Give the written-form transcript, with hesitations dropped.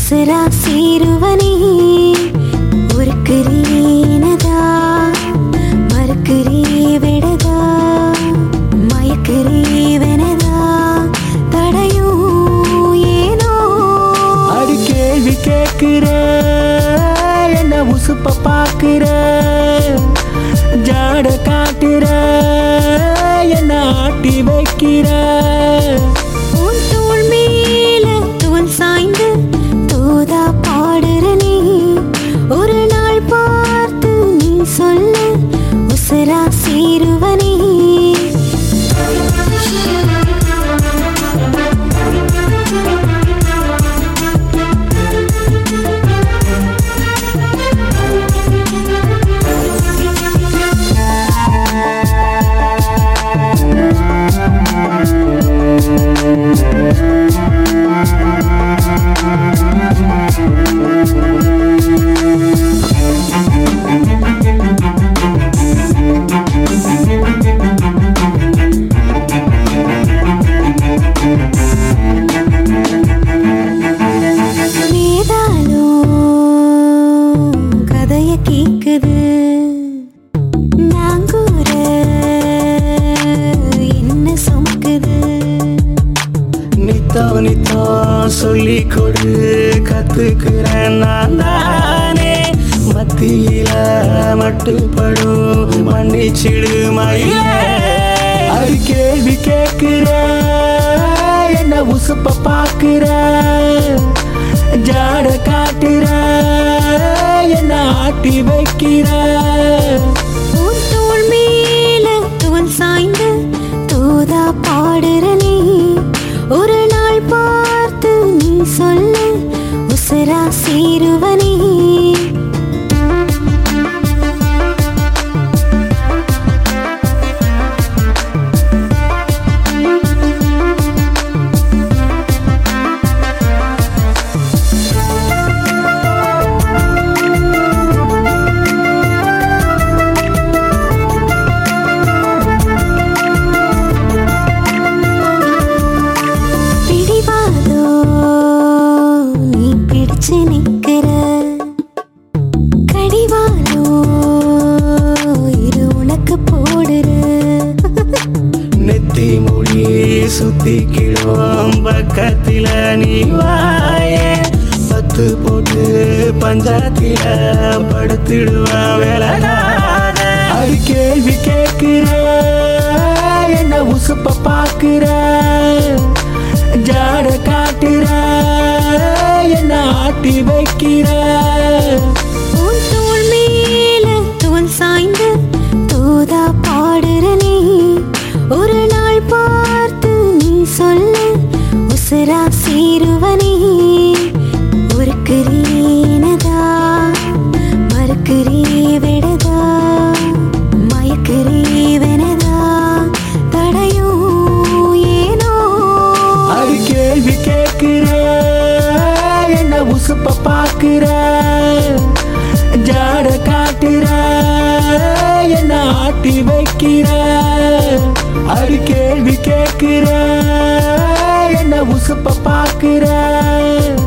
உசுரா சீருவனே உருக்குறீனதா மறுக்குறீ விடதா மயக்குறீ வெனதா தடையும் ஏனோ அடி கேள்வி கேட்கிற என்ன உசுப்ப பாக்குற ஜாட காட்டுற என்ன ஆட்டி வைக்கிற உன் தோள் மேல தோல் சாய்ந்து தூதா பாடுற நீ ஒரு நாள் பார்த்து நீ சொல்ல உசுரா சீருவனே கேக்குது நாங்கூர என்ன சுமக்குது நித்தோ சொல்லி கொடு கத்துக்கிறேன் நான் தானே மத்தியில மட்டுப்படும் மன்னிச்சிடு மயிலே அது கேள்வி கேட்கிற என்ன உசுப்ப பாக்குற ஜாட காட்டுற என்ன ஆட்டி வைக்கிற உன் தோள் மேல தோல் சாய்ந்து தூதா பாடுற நீ ஒரு நாள் பார்த்து நீ சொல்ல உசுரா சீருவனே நிக்கிற கடிவாளோ இது உனக்கு போடுற நெத்தி மொழி சுத்திக்கிடும் பக்கத்தில நீ வாயே பத்து போட்டு பஞ்சாத்தில படுத்திடுவான் வேலைக்கார அது கேள்வி கேட்கிற என்ன உசுப்ப பாக்குற ஜாட காட்டுற என்ன ஆட்டி வைக்கிற உன் தோள் மேல தோல் சாய்ந்து தூதா பாடுற நீ ஒரு நாள் பார்த்து நீ சொல்ல உசுரா சீருவனே உருக்குறீனதா மறுக்குறீ விடதா மயக்குறீ வெனதா தடையும் ஏனோ அது கேள்வி கேட்கிற என்ன உசுப்ப பாக்குற ஜாட காட்டுற என்ன ஆட்டி வைக்கிற அது கேள்வி கேட்கிற என்ன உசுப்ப பாக்குற